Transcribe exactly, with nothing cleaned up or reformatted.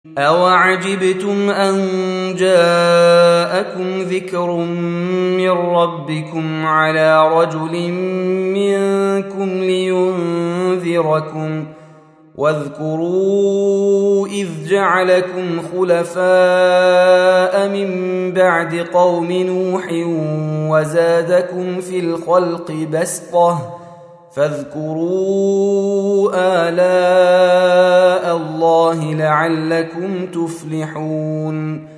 أَوَعَجِبْتُمْ أَنْ جَاءَكُمْ ذِكْرٌ مِّن رَّبِّكُمْ عَلَىٰ رَجُلٍ مِّنكُمْ لِيُنذِرَكُمْ ۖ وَاذْكُرُوا إِذْ جَعَلَكُمْ خُلَفَاءَ مِن بَعْدِ قَوْمِ نُوحٍ وَزَادَكُمْ فِي الْخَلْقِ بَسْطَةً ۖ فاذكروا آلاء الله لعلكم تفلحون.